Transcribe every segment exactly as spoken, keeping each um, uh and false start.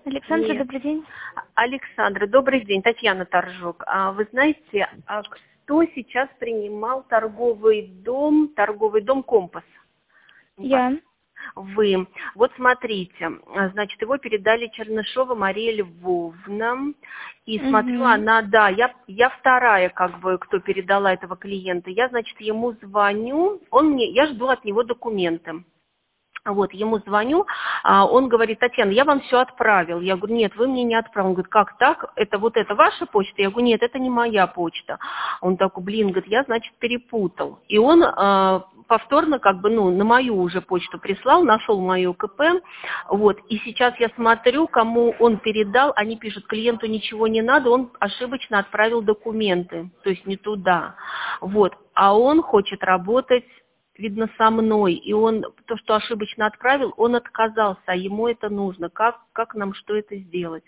Александра, Нет. добрый день. Александра, добрый день. Татьяна Торжок. А вы знаете, а кто сейчас принимал торговый дом, торговый дом «Компас»? Я. Вы. Вот смотрите, значит, его передали Чернышова Мария Львовна. И смотрю, Угу. она, да, я, я вторая, как бы, кто передала этого клиента. Я, значит, ему звоню, он мне, я жду от него документы. Вот, ему звоню, а он говорит: Татьяна, я вам все отправил. Я говорю: нет, вы мне не отправили. Он говорит: как так? Это вот это ваша почта? Я говорю: нет, это не моя почта. Он такой: блин, говорит, я, значит, перепутал. И он э, повторно, как бы, ну, на мою уже почту прислал, нашел мою КП. Вот, и сейчас я смотрю, кому он передал, они пишут: клиенту ничего не надо, он ошибочно отправил документы, то есть не туда. Вот, а он хочет работать, видно, со мной, и он то, что ошибочно отправил, он отказался, а ему это нужно. Как, как нам, что это сделать?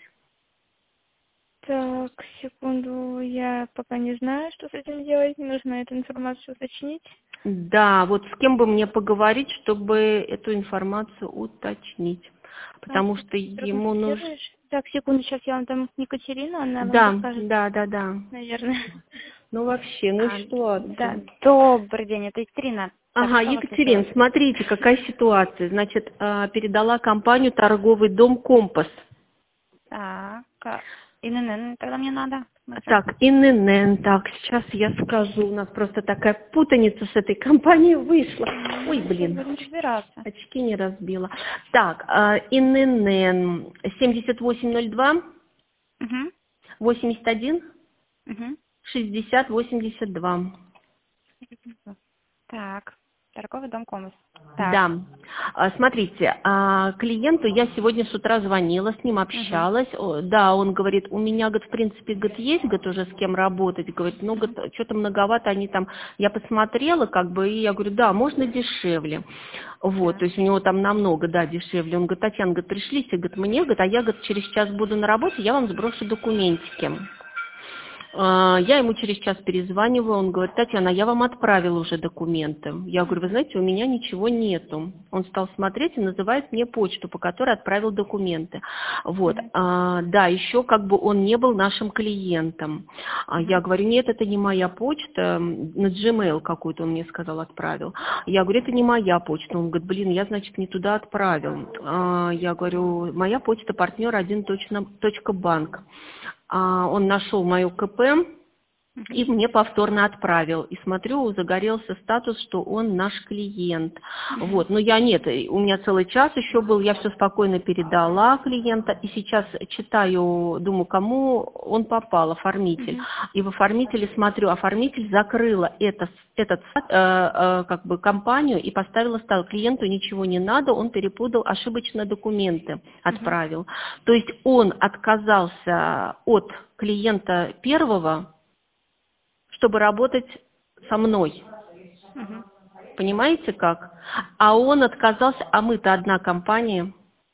Так, секунду, я пока не знаю, что с этим делать. Нужно эту информацию уточнить. Да, вот с кем бы мне поговорить, чтобы эту информацию уточнить. А, Потому что ты ему нужно... проконсультируешь? Так, секунду, сейчас я вам там Екатерину, она вам Да, расскажет, да, да, да. наверное. Ну вообще, ну А, да, ситуация. добрый день, это Екатерина. Так, Ага, что вас Екатерин, интересует? смотрите, какая ситуация. Значит, а, передала компанию торговый дом «Компас». Так, а, ИНН тогда мне надо. Смотрю. Так, ИНН, так, сейчас я скажу, у нас просто такая путаница с этой компанией вышла. Ой, Ну, сейчас блин, будем разбираться. очки не разбила. Так, а, ИНН семьдесят восемь ноль два Угу, восемьдесят один угу. шестьдесят восемьдесят два. Так, торговый дом Комас. Так. Да. А, Смотрите, а, клиенту я сегодня с утра звонила, с ним Угу. общалась. О, Да, он говорит: у меня, говорит, в принципе, говорит, есть, говорит, уже с кем работать. Говорит: ну, говорит, что-то многовато они там. Я посмотрела, как бы, и я говорю: да, можно дешевле. Вот, Так. то есть у него там намного, да, дешевле. Он говорит: Татьяна, говорит, пришлите, говорит, мне, говорит, а я, говорит, через час буду на работе, я вам сброшу документики. А, Я ему через час перезваниваю, он говорит: Татьяна, я вам отправил уже документы. Я говорю: вы знаете, у меня ничего нету. Он стал смотреть и называет мне почту, по которой отправил документы. Вот, Угу. а, да, еще как бы он не был нашим клиентом. А Угу. Я говорю: нет, это не моя почта, на Gmail какую-то он мне сказал, отправил. Я говорю: это не моя почта. Он говорит: блин, я, значит, не туда отправил. А, Я говорю: моя почта партнер один точка банк. А, Он нашел мою КП Угу. и мне повторно отправил. И смотрю, загорелся статус, что он наш клиент. Угу. Вот. Но я нет, у меня целый час еще был, я все спокойно передала клиента. И сейчас читаю, думаю, кому он попал, оформитель. Угу. И в оформителе смотрю, оформитель закрыла это, этот, э, э, как бы компанию и поставила стал. Клиенту ничего не надо, он перепутал, ошибочно документы Угу. отправил. То есть он отказался от клиента первого, чтобы работать со мной. Угу. Понимаете как? А он отказался, а мы-то одна компания.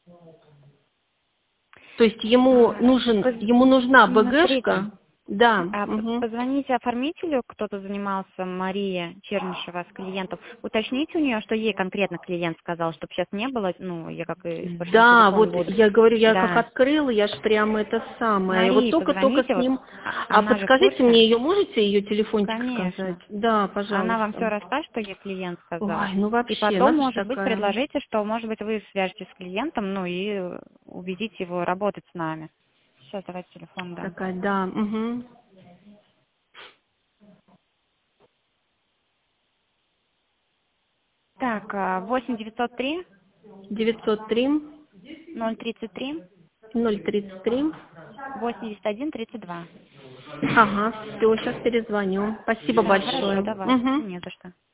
То есть ему А, нужен, поз- ему нужна смотрите, БГшка. Да. а п- Угу. позвоните оформителю, кто-то занимался, Мария Чернышева, с клиентом. Уточните у нее, что ей конкретно клиент сказал, чтобы сейчас не было, ну, я как и по всему Да, телефону вот буду. я говорю, я как Да. открыла, я ж прямо это самое. И вот Марии только-только позвоните, с вот ним. а- А она же в подскажите курсе. мне ее, можете ее телефончик сказать? Конечно. Да, Она вам все пожалуйста. расскажет, что ей клиент сказал. Ой, ну И вообще, потом, наша ж может быть, такая. предложите, что, может быть, вы свяжетесь с клиентом, ну и э, убедите его работать с нами. Сейчас давайте телефон дам. Такая, да. Угу. Так, а, восемь девятьсот три девятьсот три ноль тридцать три ноль тридцать три. восемьдесят один тридцать два. Ага, все, сейчас перезвоню. Спасибо Да, хорошо, большое. давайте. Угу. Не за что.